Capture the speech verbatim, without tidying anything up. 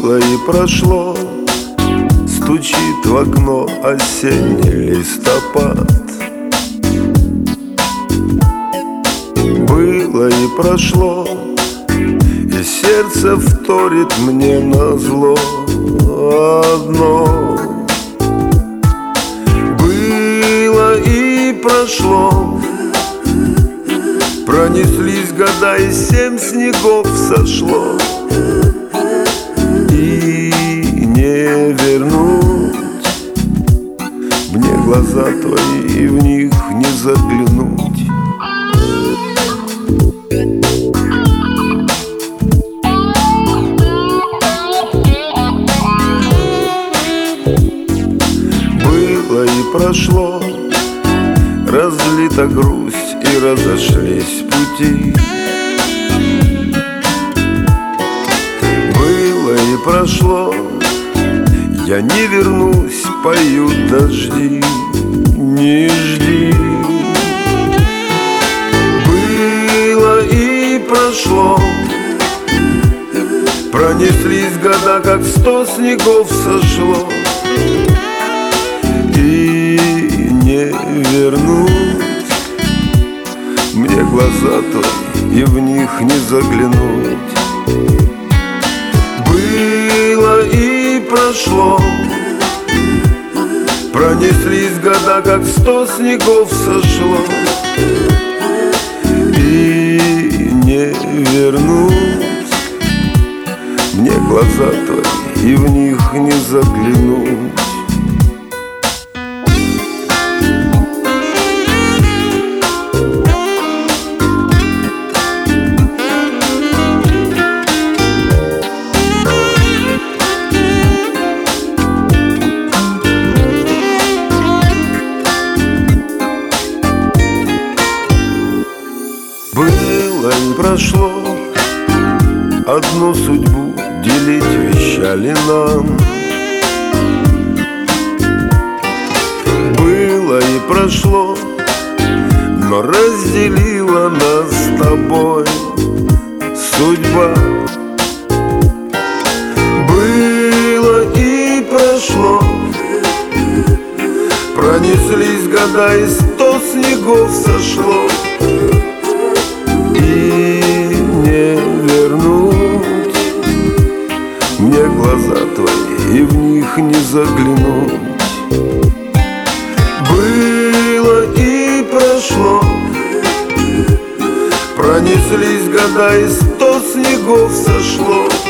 Было и прошло, стучит в окно осенний листопад. Было и прошло, и сердце вторит мне назло одно. Было и прошло, пронеслись года, и семь снегов сошло. И не вернуть мне глаза твои, и в них не заглянуть. Было и прошло, разлита грусть, и разошлись пути. Было и прошло, я не вернусь, поют дожди, не жди. Было и прошло, пронеслись года, как сто снегов сошло. И не вернуть мне глаза твои, и в них не заглянуть. Было и прошло, пронеслись года, как сто снегов сошло. И не вернуть мне глаза твои, и в них не заглянуть. Было и прошло, одну судьбу делить вещали нам. Было и прошло, но разделила нас с тобой судьба. Было и прошло, пронеслись года, и сто снегов сошло. И не вернуть мне глаза твои, и в них не заглянуть. Было и прошло, пронеслись года, и сто снегов сошло.